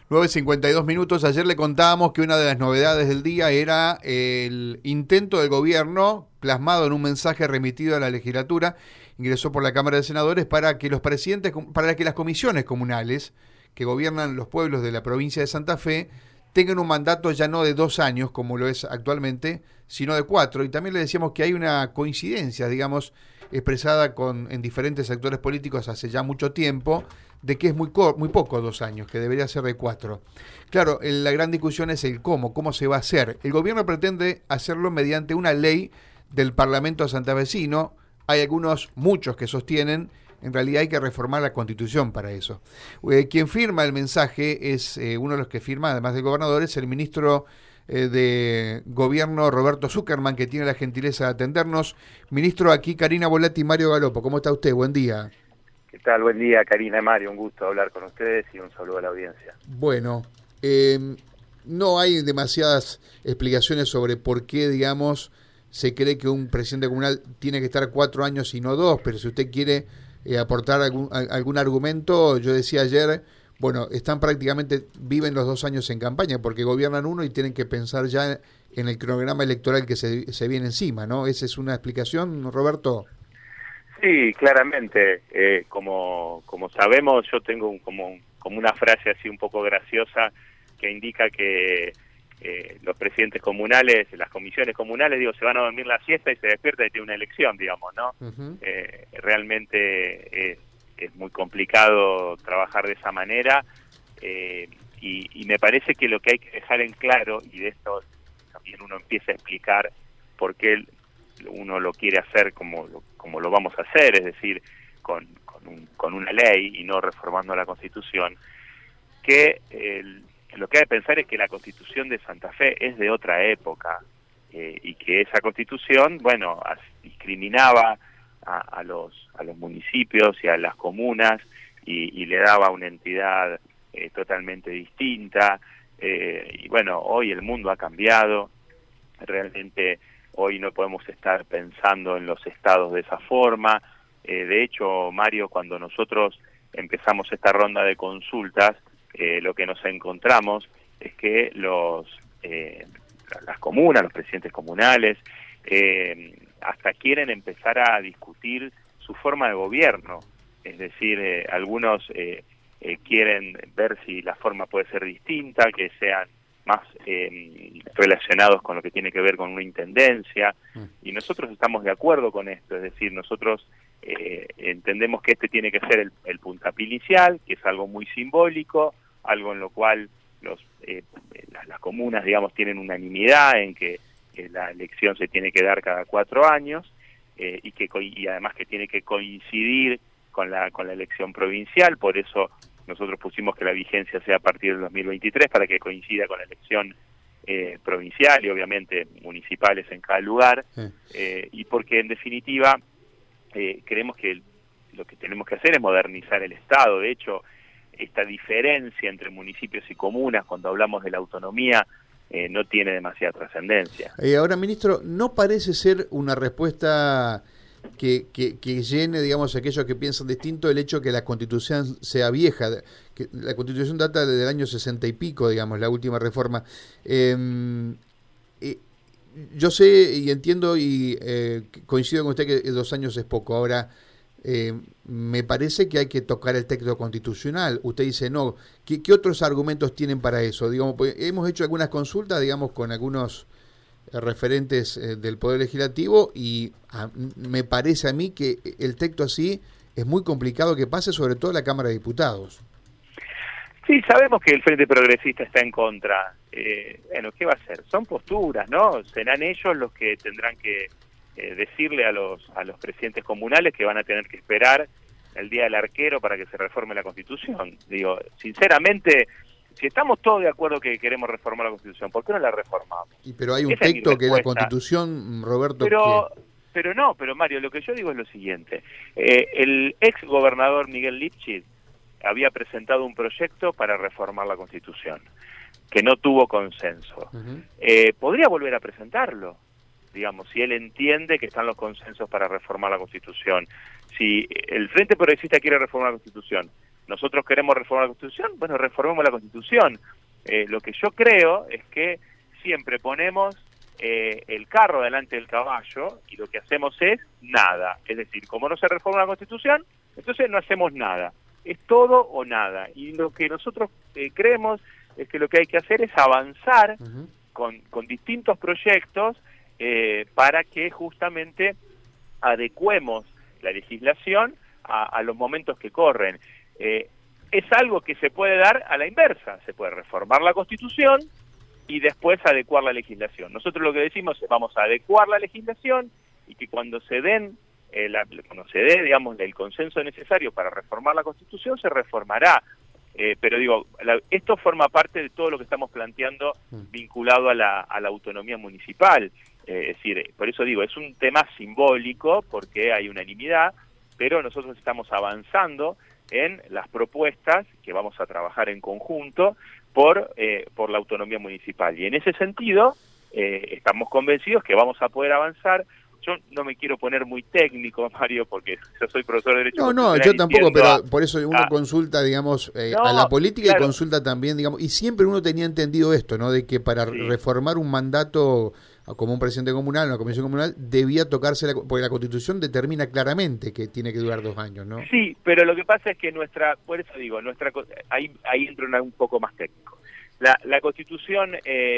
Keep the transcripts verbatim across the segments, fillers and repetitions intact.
nueve cincuenta y dos minutos. Ayer le contábamos que una de las novedades del día era el intento del gobierno, plasmado en un mensaje remitido a la legislatura, ingresó por la Cámara de Senadores, para que los presidentes, para que las comisiones comunales que gobiernan los pueblos de la provincia de Santa Fe tengan un mandato ya no de dos años, como lo es actualmente, sino de cuatro. Y también le decíamos que hay una coincidencia, digamos, expresada con en diferentes sectores políticos hace ya mucho tiempo, de que es muy co muy poco dos años, que debería ser de cuatro. Claro, el, la gran discusión es el cómo, cómo se va a hacer. El gobierno pretende hacerlo mediante una ley del Parlamento santafesino. Hay algunos, muchos que sostienen, en realidad hay que reformar la Constitución para eso. Eh, quien firma el mensaje es, eh, uno de los que firma, además del gobernador, es el ministro eh, de Gobierno, Roberto Zuckerman, que tiene la gentileza de atendernos. Ministro, aquí Karina Volati y Mario Galopo. ¿Cómo está usted? Buen día. ¿Qué tal? Buen día, Karina y Mario. Un gusto hablar con ustedes y un saludo a la audiencia. Bueno, eh, no hay demasiadas explicaciones sobre por qué, digamos, se cree que un presidente comunal tiene que estar cuatro años y no dos, pero si usted quiere eh, aportar algún, algún argumento, yo decía ayer, bueno, están prácticamente, viven los dos años en campaña, porque gobiernan uno y tienen que pensar ya en el cronograma electoral que se, se viene encima, ¿no? ¿Esa es una explicación, Roberto? Sí, claramente, eh, como como sabemos, yo tengo un, como, como una frase así un poco graciosa que indica que eh, los presidentes comunales, las comisiones comunales, digo, se van a dormir la siesta y se despiertan y tiene una elección, digamos, ¿no? Uh-huh. eh, realmente es, es muy complicado trabajar de esa manera eh, y, y me parece que lo que hay que dejar en claro, y de esto también uno empieza a explicar por qué uno lo quiere hacer como lo, como lo vamos a hacer, es decir, con, con, un, con una ley y no reformando la Constitución, que el, lo que hay que pensar es que la Constitución de Santa Fe es de otra época eh, y que esa Constitución, bueno, as, discriminaba a, a los a los municipios y a las comunas y, y le daba una entidad eh, totalmente distinta eh, y bueno, hoy el mundo ha cambiado, realmente. Hoy no podemos estar pensando en los estados de esa forma. Eh, de hecho, Mario, cuando nosotros empezamos esta ronda de consultas, eh, lo que nos encontramos es que los eh, las comunas, los presidentes comunales, eh, hasta quieren empezar a discutir su forma de gobierno. Es decir, eh, algunos eh, eh, quieren ver si la forma puede ser distinta, que sean más eh, relacionados con lo que tiene que ver con una intendencia, y nosotros estamos de acuerdo con esto, es decir, nosotros eh, entendemos que este tiene que ser el, el puntapié inicial, que es algo muy simbólico, algo en lo cual los eh, las, las comunas, digamos, tienen unanimidad en que, que la elección se tiene que dar cada cuatro años, eh, y que y además que tiene que coincidir con la con la elección provincial, por eso nosotros pusimos que la vigencia sea a partir del dos mil veintitrés para que coincida con la elección eh, provincial y obviamente municipales en cada lugar, sí. eh, y porque en definitiva eh, creemos que lo que tenemos que hacer es modernizar el Estado. De hecho, esta diferencia entre municipios y comunas, cuando hablamos de la autonomía, eh, no tiene demasiada trascendencia. Eh, ahora, ministro, ¿no parece ser una respuesta Que, que, que llene, digamos, a aquellos que piensan distinto el hecho que la Constitución sea vieja? Que la Constitución data del año sesenta y pico, digamos, la última reforma. Eh, eh, yo sé y entiendo y eh, coincido con usted que dos años es poco. Ahora, eh, me parece que hay que tocar el texto constitucional. Usted dice no. ¿Qué, qué otros argumentos tienen para eso? Digamos, pues, hemos hecho algunas consultas, digamos, con algunos referentes eh, del Poder Legislativo y a, me parece a mí que el texto así es muy complicado que pase, sobre todo en la Cámara de Diputados. Sí, sabemos que el Frente Progresista está en contra. Eh, bueno, ¿qué va a hacer? Son posturas, ¿no? Serán ellos los que tendrán que eh, decirle a los a los presidentes comunales que van a tener que esperar el día del arquero para que se reforme la Constitución. Digo, sinceramente, si estamos todos de acuerdo que queremos reformar la Constitución, ¿por qué no la reformamos? Y pero hay un Esa texto es que la Constitución, Roberto... Pero, que... pero no, pero Mario, lo que yo digo es lo siguiente. Eh, el ex gobernador Miguel Lipschitz había presentado un proyecto para reformar la Constitución, que no tuvo consenso. Uh-huh. Eh, ¿Podría volver a presentarlo? Digamos, si él entiende que están los consensos para reformar la Constitución. Si el Frente Progresista quiere reformar la Constitución, nosotros queremos reformar la Constitución, bueno, reformemos la Constitución. Eh, lo que yo creo es que siempre ponemos eh, el carro delante del caballo y lo que hacemos es nada. Es decir, como no se reforma la Constitución, entonces no hacemos nada. Es todo o nada. Y lo que nosotros eh, creemos es que lo que hay que hacer es avanzar uh-huh. con, con distintos proyectos eh, para que justamente adecuemos la legislación a, a los momentos que corren. Eh, es algo que se puede dar a la inversa. Se puede reformar la Constitución y después adecuar la legislación. Nosotros lo que decimos es vamos a adecuar la legislación y que cuando se den Eh, la, cuando se dé, digamos, el consenso necesario para reformar la Constitución, se reformará. Eh, pero digo, la, esto forma parte de todo lo que estamos planteando vinculado a la, a la autonomía municipal. Eh, es decir, por eso digo, es un tema simbólico porque hay unanimidad, pero nosotros estamos avanzando en las propuestas que vamos a trabajar en conjunto por, eh, por la autonomía municipal. Y en ese sentido, eh, estamos convencidos que vamos a poder avanzar. Yo no me quiero poner muy técnico, Mario, porque yo soy profesor de Derecho. No, no, yo tampoco, pero por eso uno a, consulta, digamos, eh, no, a la política claro. Y consulta también, digamos, y siempre uno tenía entendido esto, ¿no? De que para sí. reformar un mandato como un presidente comunal, una comisión comunal, debía tocarse, la, porque la Constitución determina claramente que tiene que durar dos años, ¿no? Sí, pero lo que pasa es que nuestra, por eso digo, nuestra ahí, ahí entra una, un poco más técnico. La, la Constitución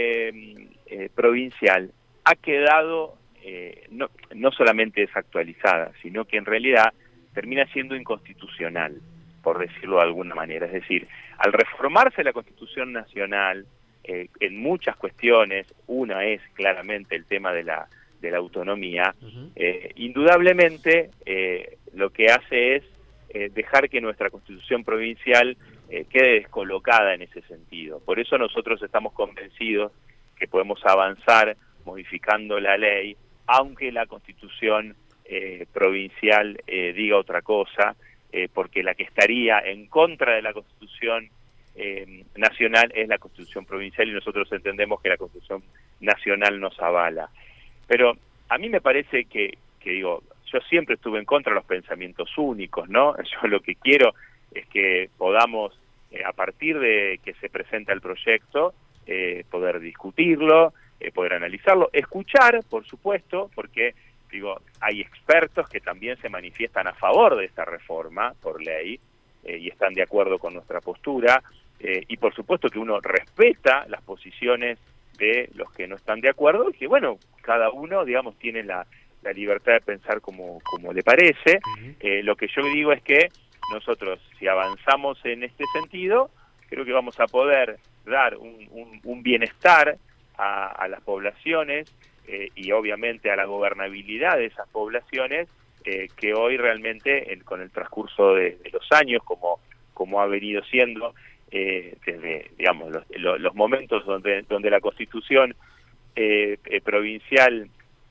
eh, eh, provincial ha quedado... Eh, no, no solamente desactualizada, sino que en realidad termina siendo inconstitucional, por decirlo de alguna manera. Es decir, al reformarse la Constitución Nacional, eh, en muchas cuestiones, una es claramente el tema de la, de la autonomía, uh-huh. eh, indudablemente eh, lo que hace es eh, dejar que nuestra Constitución provincial eh, quede descolocada en ese sentido. Por eso nosotros estamos convencidos que podemos avanzar modificando la ley, aunque la Constitución eh, provincial eh, diga otra cosa, eh, porque la que estaría en contra de la Constitución eh, nacional es la Constitución provincial y nosotros entendemos que la Constitución nacional nos avala. Pero a mí me parece que, que digo, yo siempre estuve en contra de los pensamientos únicos, ¿no? Yo lo que quiero es que podamos, eh, a partir de que se presenta el proyecto, eh, poder discutirlo, Eh, poder analizarlo, escuchar, por supuesto, porque digo hay expertos que también se manifiestan a favor de esta reforma por ley eh, y están de acuerdo con nuestra postura, eh, y por supuesto que uno respeta las posiciones de los que no están de acuerdo y que bueno, cada uno digamos tiene la, la libertad de pensar como, como le parece. Uh-huh. eh, lo que yo digo es que nosotros si avanzamos en este sentido, creo que vamos a poder dar un, un, un bienestar A, a las poblaciones eh, y obviamente a la gobernabilidad de esas poblaciones eh, que hoy realmente en, con el transcurso de, de los años como como ha venido siendo eh, desde digamos los, los, los momentos donde donde la Constitución eh, eh, provincial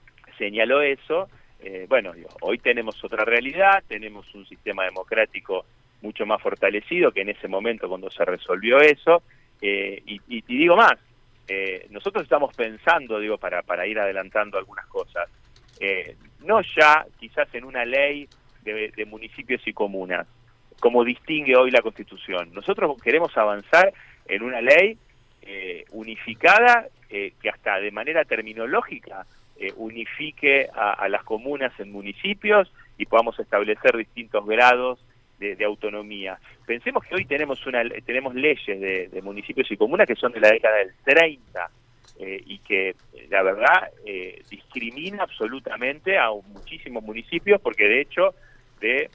señaló eso, eh, bueno digo, hoy tenemos otra realidad, tenemos un sistema democrático mucho más fortalecido que en ese momento cuando se resolvió eso, eh, y, y, y digo más. Eh, nosotros estamos pensando, digo, para, para ir adelantando algunas cosas, eh, no ya quizás en una ley de, de municipios y comunas, como distingue hoy la Constitución. Nosotros queremos avanzar en una ley eh, unificada, eh, que hasta de manera terminológica eh, unifique a, a las comunas en municipios y podamos establecer distintos grados De, de autonomía. Pensemos que hoy tenemos una tenemos leyes de, de municipios y comunas que son de la década del treinta eh, y que la verdad eh, discrimina absolutamente a muchísimos municipios porque de hecho de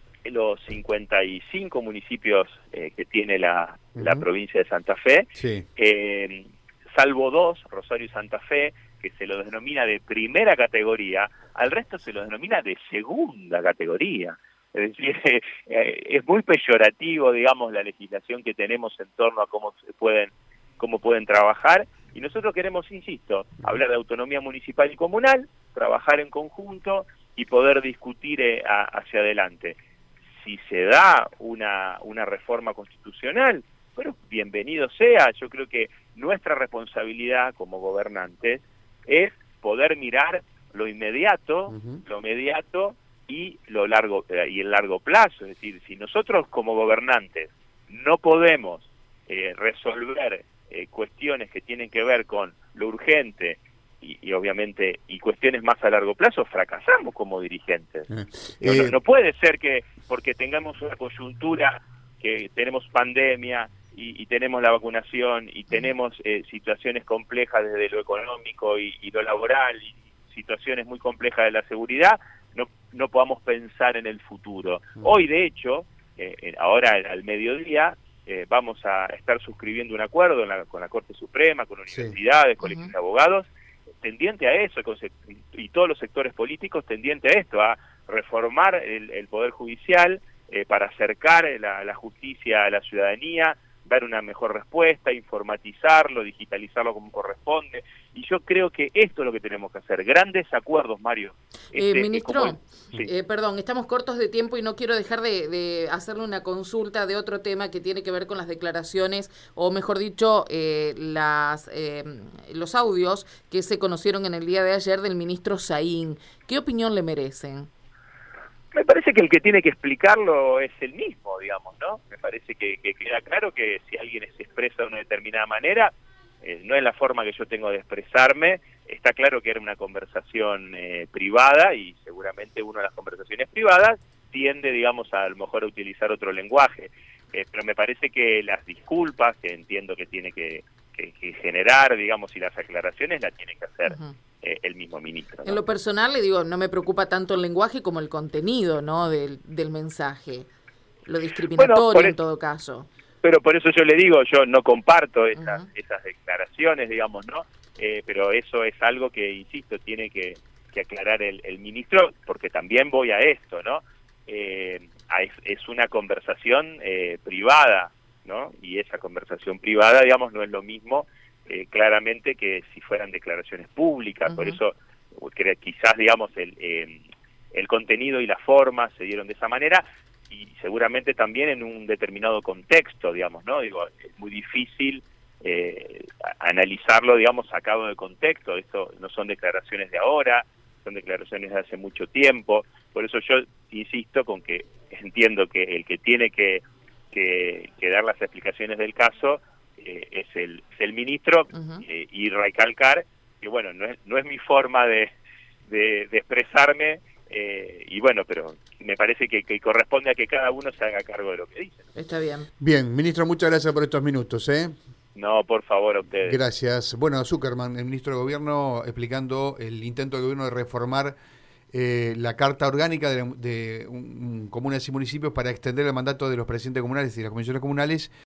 los cincuenta y cinco municipios eh, que tiene la, uh-huh. la provincia de Santa Fe, sí. eh, salvo dos, Rosario y Santa Fe, que se lo denomina de primera categoría, al resto se lo denomina de segunda categoría. Es decir, eh, es muy peyorativo, digamos, la legislación que tenemos en torno a cómo se pueden, cómo pueden trabajar, y nosotros queremos, insisto, hablar de autonomía municipal y comunal, trabajar en conjunto y poder discutir eh, a, hacia adelante. Si se da una, una reforma constitucional, bueno, bienvenido sea. Yo creo que nuestra responsabilidad como gobernantes es poder mirar lo inmediato, uh-huh. lo inmediato, y lo largo eh, y el largo plazo. Es decir, si nosotros como gobernantes no podemos eh, resolver eh, cuestiones que tienen que ver con lo urgente y, y obviamente y cuestiones más a largo plazo, fracasamos como dirigentes. Eh, no, eh, no, no puede ser que porque tengamos una coyuntura, que tenemos pandemia y, y tenemos la vacunación y tenemos eh, situaciones complejas desde lo económico y, y lo laboral y situaciones muy complejas de la seguridad, no, no podamos pensar en el futuro. Hoy, de hecho, eh, ahora al mediodía, eh, vamos a estar suscribiendo un acuerdo en la, con la Corte Suprema, con universidades, sí. colegios uh-huh. de abogados, tendiente a eso, y todos los sectores políticos tendiente a esto, a reformar el, el Poder Judicial eh, para acercar la, la justicia a la ciudadanía, dar una mejor respuesta, informatizarlo, digitalizarlo como corresponde, y yo creo que esto es lo que tenemos que hacer, grandes acuerdos, Mario. Este, eh, ministro, el, sí. eh, perdón, estamos cortos de tiempo y no quiero dejar de, de hacerle una consulta de otro tema que tiene que ver con las declaraciones, o mejor dicho, eh, las eh, los audios que se conocieron en el día de ayer del ministro Saín. ¿Qué opinión le merecen? Me parece que el que tiene que explicarlo es el mismo, digamos, ¿no? Me parece que, que queda claro que si alguien se expresa de una determinada manera, eh, no es la forma que yo tengo de expresarme. Está claro que era una conversación eh, privada y seguramente una de las conversaciones privadas tiende, digamos, a, a lo mejor a utilizar otro lenguaje. Eh, pero me parece que las disculpas, que entiendo que tiene que, que, que generar, digamos, y las aclaraciones las tiene que hacer uh-huh. eh, el mismo ministro, ¿no? En lo personal, le digo, no me preocupa tanto el lenguaje como el contenido, ¿no?, del, del mensaje, lo discriminatorio bueno, en todo caso. Pero por eso yo le digo, yo no comparto esas, uh-huh. esas declaraciones, digamos, ¿no? Eh, pero eso es algo que, insisto, tiene que, que aclarar el, el ministro, porque también voy a esto, ¿no? Eh, es, es una conversación eh, privada, ¿no? Y esa conversación privada, digamos, no es lo mismo eh, claramente que si fueran declaraciones públicas. Uh-huh. Por eso que quizás, digamos, el, eh, el contenido y la forma se dieron de esa manera y seguramente también en un determinado contexto, digamos, ¿no? Digo, es muy difícil eh, analizarlo, digamos, sacado de contexto. Esto no son declaraciones de ahora, son declaraciones de hace mucho tiempo. Por eso yo insisto con que entiendo que el que tiene que, que, que dar las explicaciones del caso eh, es, el, es el ministro uh-huh. eh, y recalcar que, bueno, no es, no es mi forma de, de, de expresarme eh, y bueno, pero me parece que, que corresponde a que cada uno se haga cargo de lo que dice. Está bien. Bien, ministro, muchas gracias por estos minutos, ¿eh? No, por favor, a ustedes. Gracias. Bueno, Zuckerman, el ministro de Gobierno, explicando el intento del gobierno de reformar eh, la Carta Orgánica de, de un, un, comunas y municipios para extender el mandato de los presidentes comunales y las comisiones comunales